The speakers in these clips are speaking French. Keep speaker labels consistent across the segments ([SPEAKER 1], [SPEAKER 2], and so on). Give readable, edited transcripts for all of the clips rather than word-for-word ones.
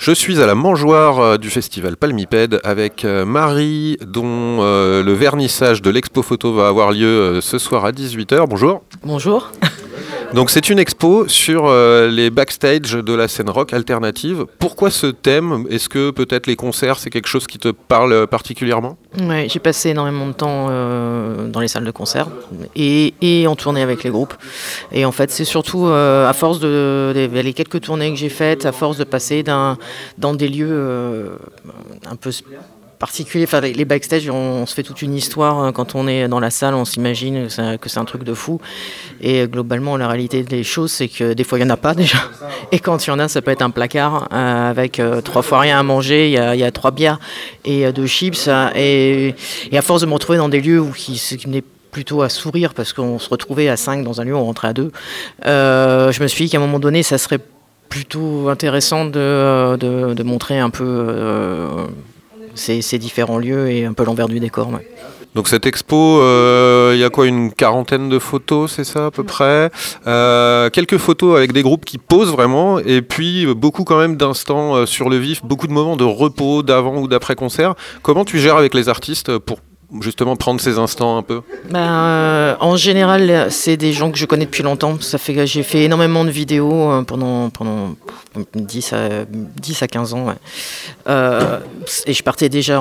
[SPEAKER 1] Je suis à la mangeoire du festival Palmipède avec Marie, dont le vernissage de l'expo photo va avoir lieu ce soir à 18h. Bonjour.
[SPEAKER 2] Bonjour.
[SPEAKER 1] Donc c'est une expo sur les backstage de la scène rock alternative. Pourquoi ce thème ? Est-ce que peut-être les concerts, c'est quelque chose qui te parle particulièrement ?
[SPEAKER 2] Ouais, j'ai passé énormément de temps dans les salles de concert et en tournée avec les groupes. Et en fait, c'est surtout à force les quelques tournées que j'ai faites, à force de passer dans des lieux un peu particulier. Enfin, les backstage, on se fait toute une histoire quand on est dans la salle, on s'imagine que c'est un truc de fou. Et globalement, la réalité des choses, c'est que des fois, il n'y en a pas déjà. Et quand il y en a, ça peut être un placard avec 3 fois rien à manger, il y a 3 bières et 2 chips. Et à force de me retrouver dans des lieux qui venaient plutôt à sourire parce qu'on se retrouvait à 5 dans un lieu, on rentrait à 2. Je me suis dit qu'à un moment donné, ça serait plutôt intéressant de montrer un peu ces différents lieux et un peu l'envers du décor. Ouais.
[SPEAKER 1] Donc cette expo, il y a quoi, une 40aine de photos, c'est ça à peu près ? Quelques photos avec des groupes qui posent vraiment, et puis beaucoup quand même d'instants sur le vif, beaucoup de moments de repos, d'avant ou d'après concert. Comment tu gères avec les artistes pour justement prendre ces instants un peu ?
[SPEAKER 2] En général, c'est des gens que je connais depuis longtemps. Ça fait que j'ai fait énormément de vidéos pendant 10 à 15 ans. Ouais. Et je partais déjà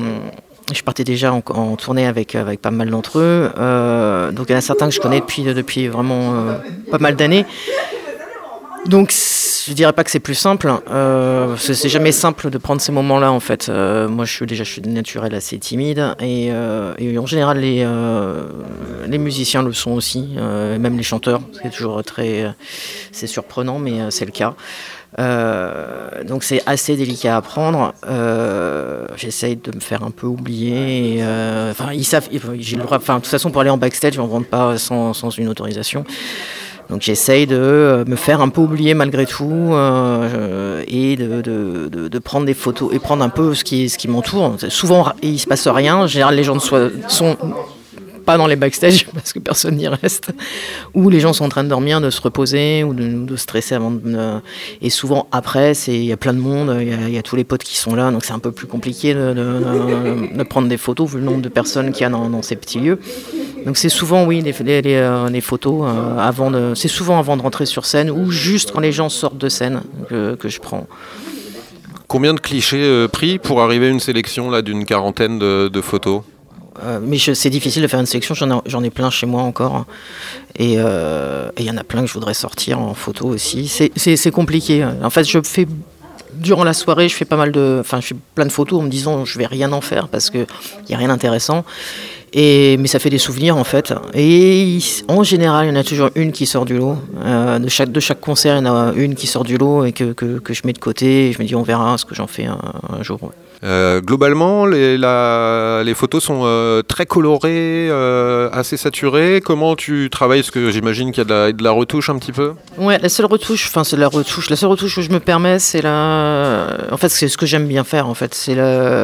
[SPEAKER 2] en tournée avec pas mal d'entre eux. Donc il y en a certains que je connais depuis vraiment pas mal d'années. Donc je dirais pas que c'est plus simple. C'est jamais simple de prendre ces moments-là en fait. Moi je suis de naturel assez timide et en général les musiciens le sont aussi, même les chanteurs. C'est toujours c'est surprenant mais c'est le cas. Donc c'est assez délicat à prendre. J'essaye de me faire un peu oublier. Ils savent, j'ai le droit. De toute façon, pour aller en backstage, on ne rentre pas sans une autorisation. Donc j'essaye de me faire un peu oublier malgré tout et de prendre des photos et prendre un peu ce qui m'entoure. Souvent, il ne se passe rien. En général, les gens sont pas dans les backstage parce que personne n'y reste, ou les gens sont en train de dormir, de se reposer ou de stresser avant et souvent après il y a plein de monde, il y a tous les potes qui sont là, donc c'est un peu plus compliqué de prendre des photos vu le nombre de personnes qu'il y a dans ces petits lieux. Donc c'est souvent les photos c'est souvent avant de rentrer sur scène ou juste quand les gens sortent de scène que je prends.
[SPEAKER 1] Combien de clichés pris pour arriver à une sélection là, d'une 40aine de photos ?
[SPEAKER 2] Mais c'est difficile de faire une sélection, j'en ai plein chez moi encore. Et il y en a plein que je voudrais sortir en photo aussi. C'est compliqué. En fait, durant la soirée, je fais plein de photos en me disant je vais rien en faire parce qu'il n'y a rien d'intéressant. Mais ça fait des souvenirs en fait. Et en général, il y en a toujours une qui sort du lot. De chaque concert, il y en a une qui sort du lot et que je mets de côté. Et je me dis on verra ce que j'en fais un jour. Ouais.
[SPEAKER 1] Globalement, les photos sont très colorées, assez saturées. Comment tu travailles ? Parce que j'imagine qu'il y a de la retouche un petit peu.
[SPEAKER 2] Ouais, la seule retouche que je me permets, c'est en fait, c'est ce que j'aime bien faire. En fait, c'est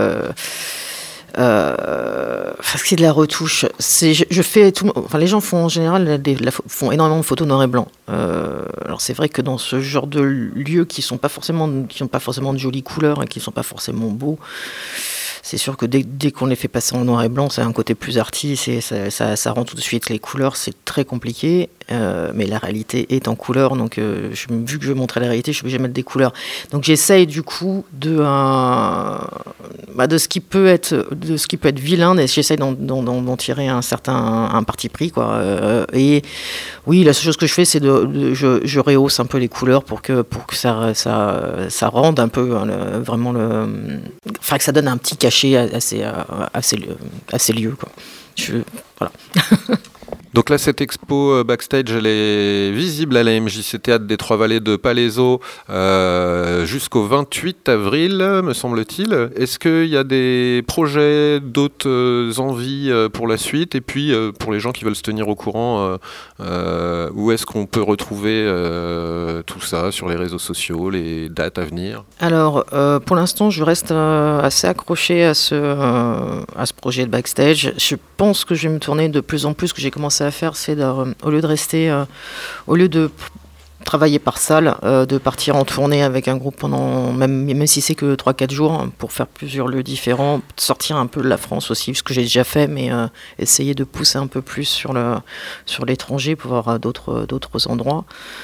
[SPEAKER 2] c'est de la retouche. Je fais tout. Enfin, les gens font en général font énormément de photos noir et blanc. Alors c'est vrai que dans ce genre de lieux qui n'ont pas forcément de jolies couleurs et qui ne sont pas forcément beaux, c'est sûr que dès qu'on les fait passer en noir et blanc, ça a un côté plus artiste et ça rend tout de suite les couleurs. C'est très compliqué, mais la réalité est en couleur. Donc, vu que je veux montrer la réalité, je suis obligé de mettre des couleurs. Donc, j'essaye du coup de ce qui peut être vilain, et j'essaye d'en tirer un parti pris, quoi. Et oui, la seule chose que je fais, c'est je rehausse un peu les couleurs pour que ça rende un peu vraiment que ça donne un petit cachet à ces lieux, quoi. Voilà.
[SPEAKER 1] Donc là, cette expo backstage, elle est visible à la MJC Théâtre des Trois-Vallées de Palaiseau jusqu'au 28 avril, me semble-t-il. Est-ce qu'il y a des projets, d'autres envies pour la suite ? Et puis, pour les gens qui veulent se tenir au courant, où est-ce qu'on peut retrouver tout ça sur les réseaux sociaux, les dates à venir ? Alors,
[SPEAKER 2] pour l'instant, je reste assez accroché à ce projet de backstage. Je pense que je vais me tourner de plus en plus, que j'ai commencé à faire, c'est au lieu de travailler par salle, de partir en tournée avec un groupe pendant, même si c'est que 3-4 jours, hein, pour faire plusieurs lieux différents, sortir un peu de la France aussi, ce que j'ai déjà fait, mais essayer de pousser un peu plus sur l'étranger pour voir d'autres endroits.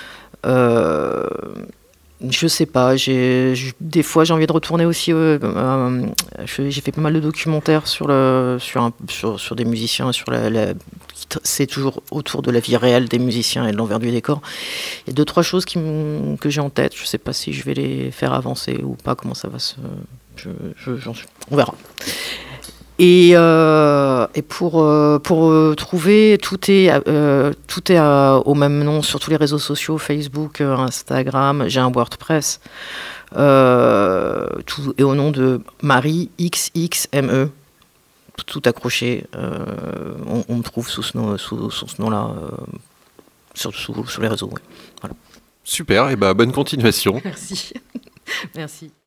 [SPEAKER 2] Je sais pas, des fois j'ai envie de retourner aussi. J'ai fait pas mal de documentaires sur des musiciens, c'est toujours autour de la vie réelle des musiciens et de l'envers du décor. Il y a 2-3 choses que j'ai en tête. Je sais pas si je vais les faire avancer ou pas, comment ça va on verra. Et pour trouver, tout est au même nom sur tous les réseaux sociaux, Facebook, Instagram. J'ai un WordPress, tout est au nom de Marie XXME, tout accroché. On me trouve sous ce nom-là sur les réseaux. Ouais. Voilà.
[SPEAKER 1] Super, et bonne continuation.
[SPEAKER 2] Merci. Merci.